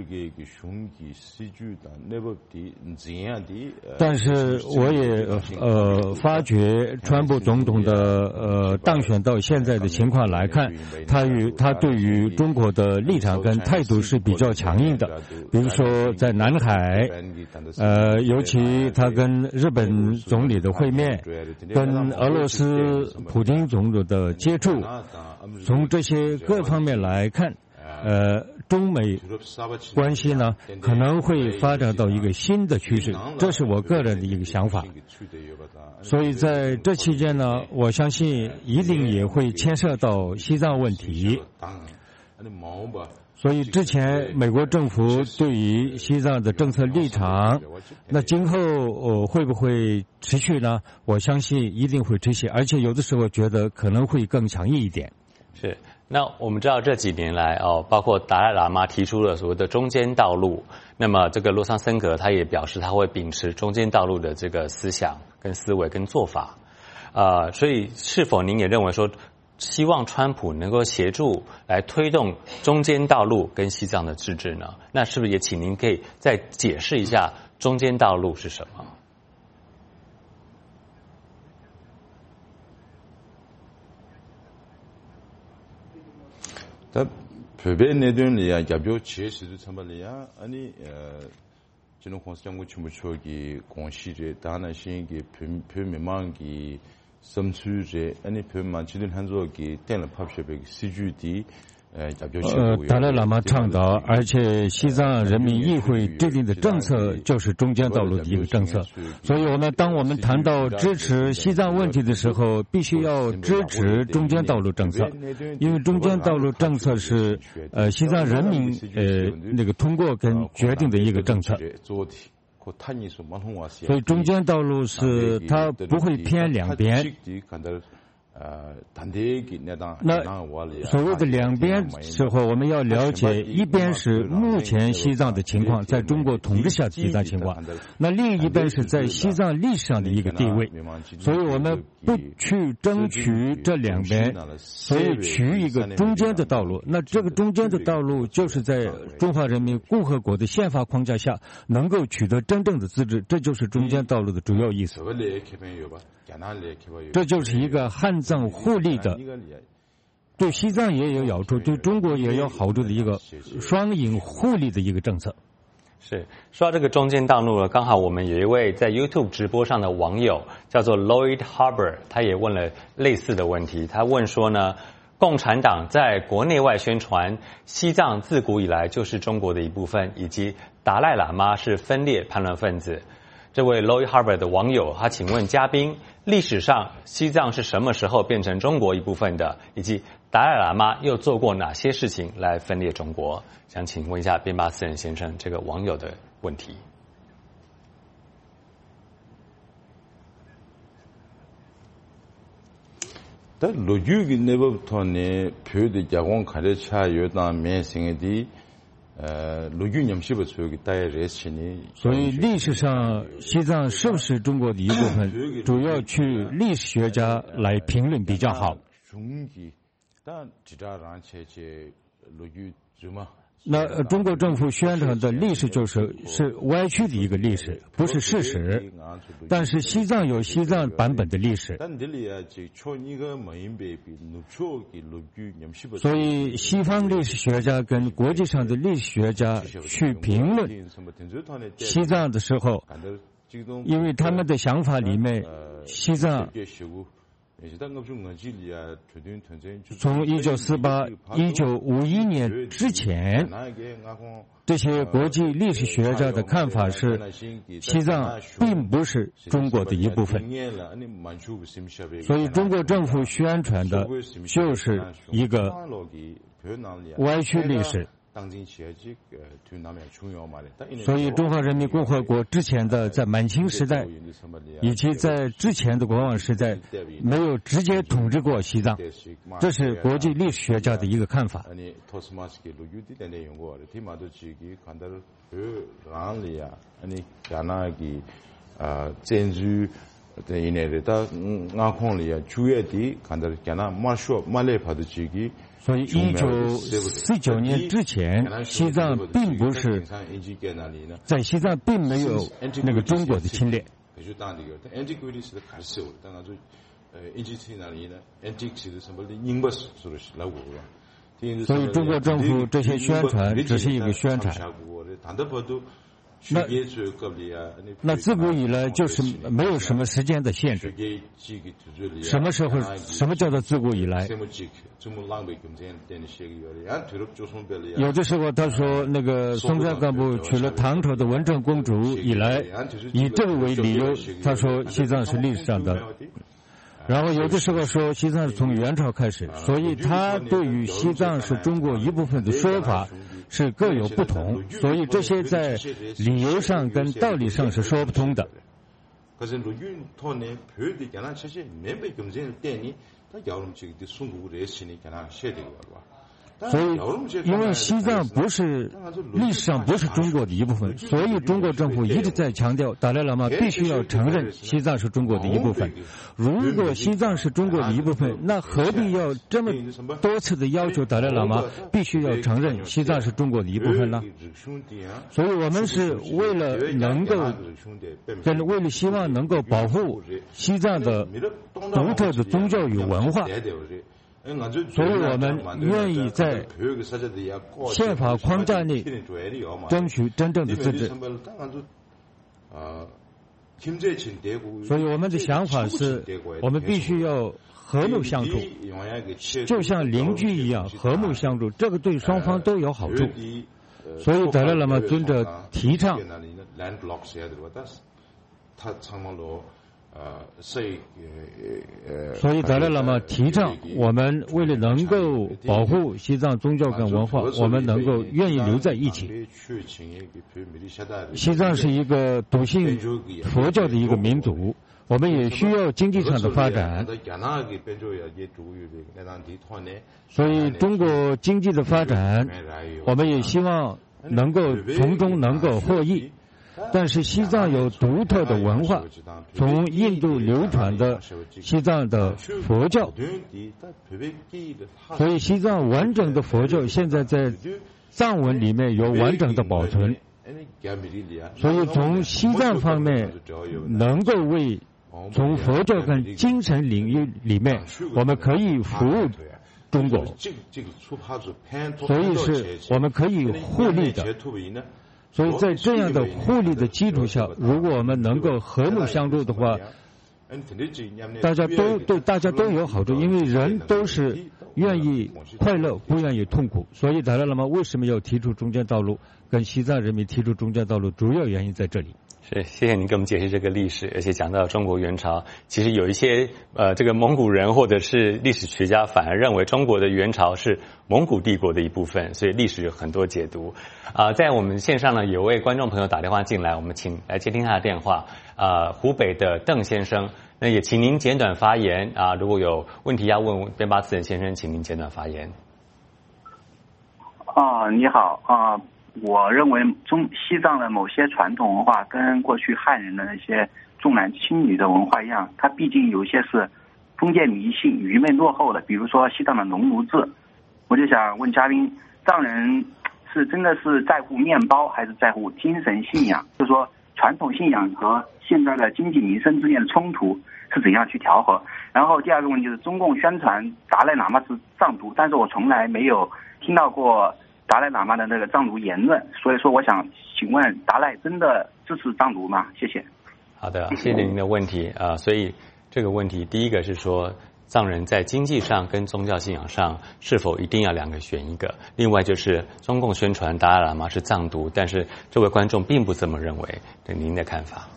但是我也呃发觉川普总统的呃当选到现在的情况来看，他与他对于中国的立场跟态度是比较强硬的。比如说在南海，呃，尤其他跟日本总理的会面，跟俄罗斯普京总统的接触，从这些各方面来看，呃，中美关系呢可能会发展到一个新的趋势，这是我个人的一个想法。所以在这期间呢，我相信一定也会牵涉到西藏问题。所以之前美国政府对于西藏的政策立场，那今后呃会不会持续呢？我相信一定会持续，而且有的时候觉得可能会更强硬一点。 是。那我们知道这几年来哦，包括达赖喇嘛提出了所谓的中间道路，那么这个洛桑森格他也表示他会秉持中间道路的这个思想跟思维跟做法，呃，所以是否您也认为说，希望川普能够协助来推动中间道路跟西藏的自治呢？那是不是也请您可以再解释一下中间道路是什么？ 다 별배 내돈이야 야bio 제시도 참발이야 아니 진흥 공사장고 주무초기 공시제 다나신기 표면망기 섬수제 아니 표면 지든 한조기 때는 팝셔백 시주디 呃，达赖喇嘛倡导，而且西藏人民议会制定的政策就是中间道路的一个政策，所以我们当我们谈到支持西藏问题的时候，必须要支持中间道路政策，因为中间道路政策是呃西藏人民呃那个通过跟决定的一个政策。所以中间道路是它不会偏两边。 那所谓的两边时候，我们要了解，一边是目前西藏的情况，在中国统治下的西藏情况，那另一边是在西藏历史上的一个地位，所以我们不去争取这两边，所以取一个中间的道路。那这个中间的道路就是在中华人民共和国的宪法框架下能够取得真正的自治，这就是中间道路的主要意思。这就是一个汉藏互利的，对西藏也有好处，对中国也有好处的一个双赢互利的一个政策。 是说到这个中间道路了，刚好我们有一位在 YouTube 直播上的网友叫做 Lloyd Harbour， 他也问了类似的问题。他问说呢，共产党在国内外宣传西藏自古以来就是中国的一部分，以及达赖喇嘛是分裂叛乱分子。这位 Lloyd Harbour 的网友，他请问嘉宾，历史上西藏是什么时候变成中国一部分的，以及达赖喇嘛又做过哪些事情来分裂中国？想请问一下边巴斯人先生这个网友的问题。 다 로규기 내부터네 표의 야공 가르쳐 요다 매생이디呃，陆军演习不属于大热心。 所以历史上西藏是不是中国的一部分，主要去历史学家来评论比较好。那、呃、中国政府宣传的历史就是是歪曲的一个历史，不是事实。但是西藏有西藏版本的历史，所以西方历史学家跟国际上的历史学家去评论西藏的时候，因为他们的想法里面，西藏从一九四八、一九五一年之前，这些国际历史学家的看法是，西藏并不是中国的一部分。所以中国政府宣传的就是一个歪曲历史。所以中华人民共和国之前的在满清时代以及在之前的国王时代没有直接统治过西藏，这是国际历史学家的一个看法。所以一九四九年之前，西藏并不是在西藏并没有那个中国的侵略。所以中国政府这些宣传只是一个宣传。那那自古以来就是没有什么时间的限制，什么时候什么叫做自古以来？有的时候他说那个松赞干布娶了唐朝的文成公主以来，以这个为理由，他说西藏是历史上的。然后有的时候说西藏是从元朝开始，所以他对于西藏是中国一部分的说法是各有不同，所以这些在理由上跟道理上是说不通的。所以因为西藏不是历史上不是中国的一部分，所以中国政府一直在强调达赖喇嘛必须要承认西藏是中国的一部分。如果西藏是中国的一部分，那何必要这么多次的要求达赖喇嘛必须要承认西藏是中国的一部分呢？所以我们是为了能够跟为了希望能够保护西藏的独特的宗教与文化，所以我们愿意在宪法框架内争取真正的自治。所以我们的想法是，我们必须要和睦相处，就像邻居一样和睦相处，这个对双方都有好处。所以达赖喇嘛尊者提倡所以达赖喇嘛提倡，我们为了能够保护西藏宗教跟文化，我们能够愿意留在一起。西藏是一个笃信佛教的一个民族，我们也需要经济上的发展，所以中国经济的发展，我们也希望能够从中能够获益。但是西藏有独特的文化，从印度流传的西藏的佛教，所以西藏完整的佛教现在在藏文里面有完整的保存，所以从西藏方面能够为从佛教跟精神领域里面，我们可以服务中国，所以是我们可以互利的。所以在这样的互利的基础下，如果我们能够和睦相处的话，大家都对大家都有好处，因为人都是愿意快乐，不愿意痛苦。所以达赖喇嘛为什么要提出中间道路，跟西藏人民提出中间道路，主要原因在这里。 是，谢谢您给我们解释这个历史，而且讲到中国元朝，其实有一些呃，这个蒙古人或者是历史学家反而认为中国的元朝是蒙古帝国的一部分，所以历史有很多解读。啊、呃，在我们线上呢，有位观众朋友打电话进来，我们请来接听他的电话。呃，湖北的邓先生，那也请您简短发言啊、呃，如果有问题要问边巴次仁先生，请您简短发言。 啊，你好啊。呃我认为中西藏的某些传统文化跟过去汉人的那些重男轻女的文化一样，它毕竟有些是封建迷信、愚昧落后的。比如说西藏的农奴制，我就想问嘉宾，藏人是真的是在乎面包，还是在乎精神信仰？就是说传统信仰和现在的经济民生之间的冲突是怎样去调和？然后第二个问题就是，中共宣传达赖喇嘛是藏独，但是我从来没有听到过达赖喇嘛的那个藏独言论，所以说我想请问达赖真的支持藏独吗？谢谢。 好的，谢谢您的问题啊、呃。所以这个问题，第一个是说藏人在经济上跟宗教信仰上是否一定要两个选一个？另外就是中共宣传达赖喇嘛是藏独，但是这位观众并不这么认为，对您的看法？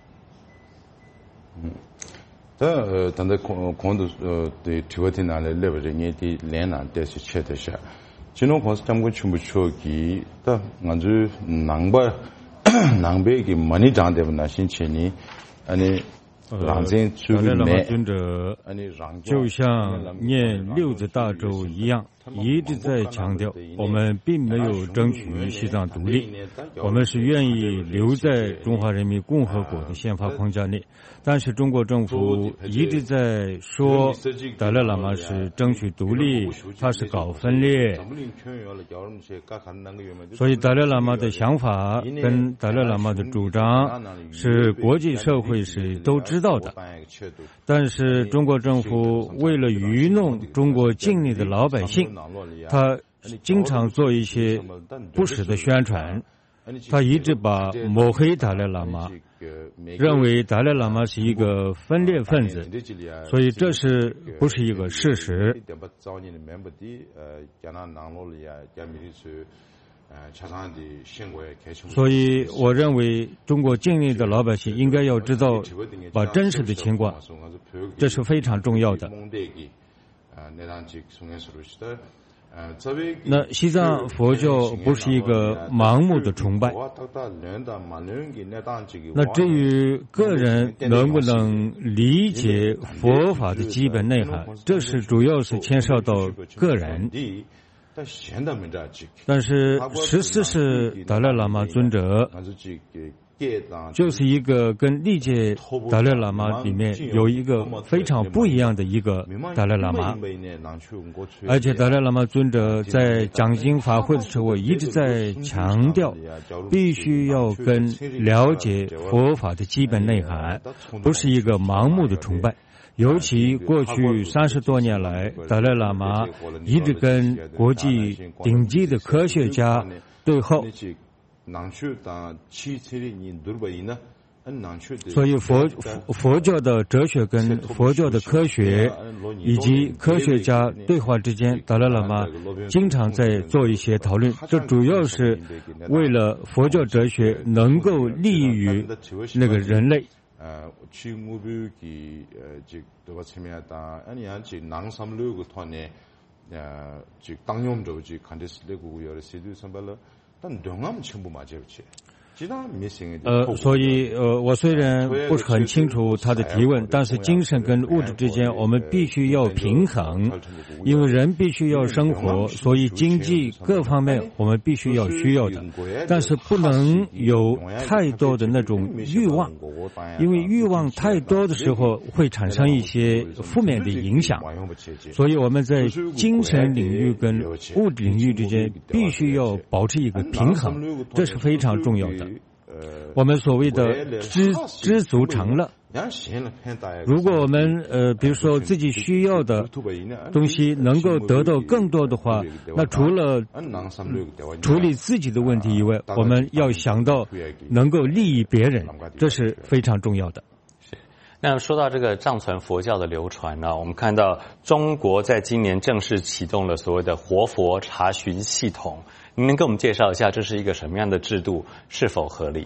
嗯，呃，但在空空的呃对提问题拿来来不着，你的连难的是切的下。진호 건설장군 춤부추기 다 아주 낭바 낭배기 많이 장대분나 신체니 아니 达赖喇嘛尊者就像念六字大咒一样，一直在强调，我们并没有争取西藏独立，我们是愿意留在中华人民共和国的宪法框架内。但是中国政府一直在说达赖喇嘛是争取独立，他是搞分裂，所以达赖喇嘛的想法跟达赖喇嘛的主张是国际社会是都知道的。但是中国政府为了愚弄中国境内的老百姓，他经常做一些不实的宣传，他一直把抹黑达赖喇嘛，认为达赖喇嘛是一个分裂分子，所以这是不是一个事实？所以我认为中国境内的老百姓应该要知道把真实的情况，这是非常重要的。那西藏佛教不是一个盲目的崇拜，那至于个人能不能理解佛法的基本内涵，这是主要是牵涉到个人。但是实事是达赖喇嘛尊者就是一个跟历届达赖喇嘛里面有一个非常不一样的一个达赖喇嘛，而且达赖喇嘛尊者在讲经法会的时候一直在强调，必须要跟了解佛法的基本内涵，不是一个盲目的崇拜。尤其过去三十多年来，达赖喇嘛一直跟国际顶级的科学家对话，所以佛佛教的哲学跟佛教的科学以及科学家对话之间，达赖喇嘛经常在做一些讨论，这主要是为了佛教哲学能够利于那个人类。 취무비기 즉 도가 참여하다 아니 한지 낭삼르고 토네 즉 당념도 즉 간데스레고 여러 세두 선발로 단 동암 전부 맞아요지 呃，所以呃，我虽然不是很清楚他的提问，但是精神跟物质之间我们必须要平衡，因为人必须要生活，所以经济各方面我们必须要需要的，但是不能有太多的那种欲望，因为欲望太多的时候会产生一些负面的影响，所以我们在精神领域跟物质领域之间必须要保持一个平衡，这是非常重要的。我们所谓的知知足常乐，如果我们呃，比如说自己需要的东西能够得到更多的话，那除了处理自己的问题以外，我们要想到能够利益别人，这是非常重要的。 那说到这个藏传佛教的流传呢，我们看到中国在今年正式启动了所谓的活佛查询系统，您能给我们介绍一下这是一个什么样的制度，是否合理？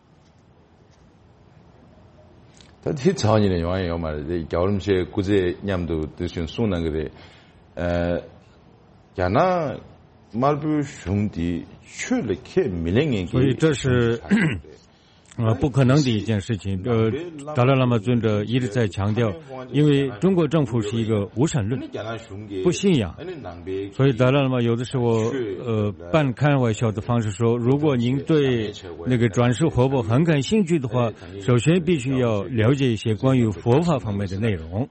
히 차원이네 영화예요 말이지 겨울음식 구제 냠도 드신 수는 그래 에 야나 말부 슝디 출력해 밀행에 所以这是呃，不可能的一件事情。呃，达赖喇嘛尊者一直在强调，因为中国政府是一个无神论，不信仰，所以达赖喇嘛有的时候呃半开玩笑的方式说，如果您对那个转世活佛很感兴趣的话，首先必须要了解一些关于佛法方面的内容。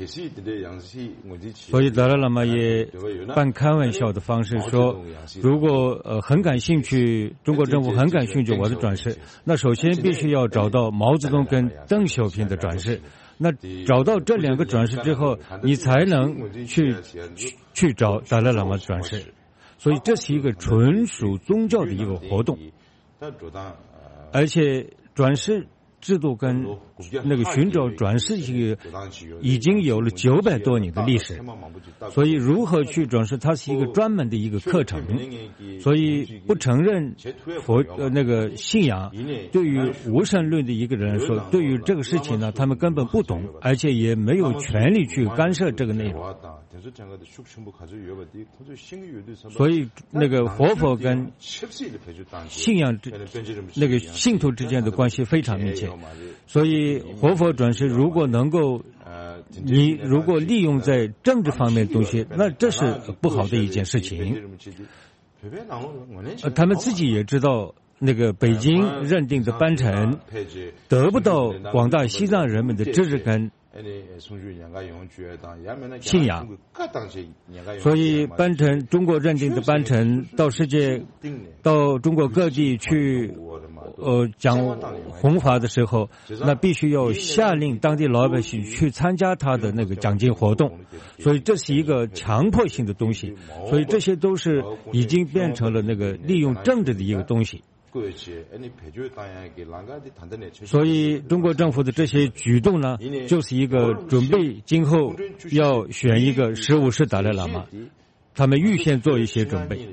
所以达赖喇嘛也半开玩笑的方式说，如果呃很感兴趣，中国政府很感兴趣我的转世，那首先 必须要找到毛泽东跟邓小平的转世，那找到这两个转世之后，你才能去去去找达赖喇嘛转世，所以这是一个纯属宗教的一个活动，而且转世 制度跟那个寻找转世这个已经有了九百多年的历史，所以如何去转世，它是一个专门的一个课程，所以不承认佛呃那个信仰，对于无神论的一个人来说，对于这个事情呢，他们根本不懂，而且也没有权利去干涉这个内容。 所以，那个活佛跟信仰之那个信徒之间的关系非常密切。所以，活佛转世如果能够，你如果利用在政治方面的东西，那这是不好的一件事情。呃，他们自己也知道，那个北京认定的班禅得不到广大西藏人们的支持跟 信仰，所以班禅中国认定的班禅到世界、到中国各地去，呃讲弘法的时候，那必须要下令当地老百姓去参加他的那个讲经活动，所以这是一个强迫性的东西，所以这些都是已经变成了那个利用政治的一个东西。 所以，中国政府的这些举动呢，就是一个准备今后要选一个十五世达赖喇嘛，他们预先做一些准备。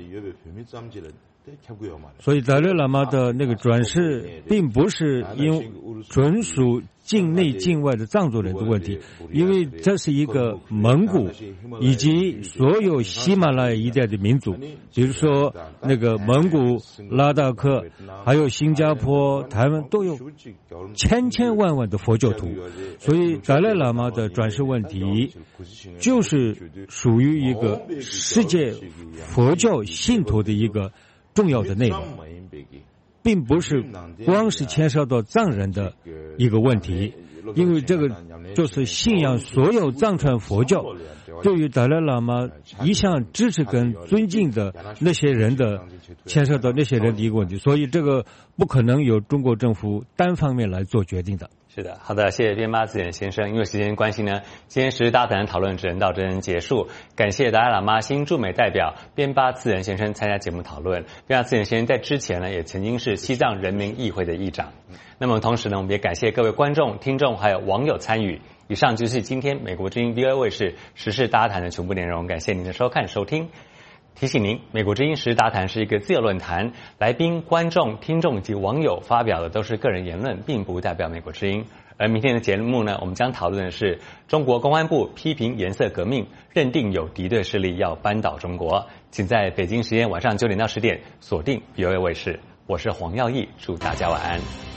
所以，达赖喇嘛的那个转世，并不是因纯属境内境外的藏族人的问题，因为这是一个蒙古以及所有喜马拉雅一带的民族，比如说那个蒙古、拉达克，还有新加坡、台湾都有千千万万的佛教徒，所以达赖喇嘛的转世问题，就是属于一个世界佛教信徒的一个 重要的内容，并不是光是牵涉到藏人的一个问题，因为这个就是信仰所有藏传佛教，对于达赖喇嘛一向支持跟尊敬的那些人的牵涉到那些人的一个问题，所以这个不可能由中国政府单方面来做决定的。 是的，好的，谢谢边巴自远先生。因为时间关系呢，今天时事大谈讨论只能到这边结束。感谢达赖喇嘛新驻美代表边巴自远先生参加节目讨论。边巴自远先生在之前呢，也曾经是西藏人民议会的议长。那么同时呢，我们也感谢各位观众、听众还有网友参与。以上就是今天美国之音 V O A 卫视时事大谈的全部内容。感谢您的收看收听。 提醒您，美国之音时事大谈是一个自由论坛，来宾、观众、听众及网友发表的都是个人言论，并不代表美国之音。 而明天的节目呢，我们将讨论的是中国公安部批评颜色革命，认定有敌对势力要扳倒中国。请在北京时间晚上九点到十点锁定 V O A 卫视，我是黄耀义，祝大家晚安。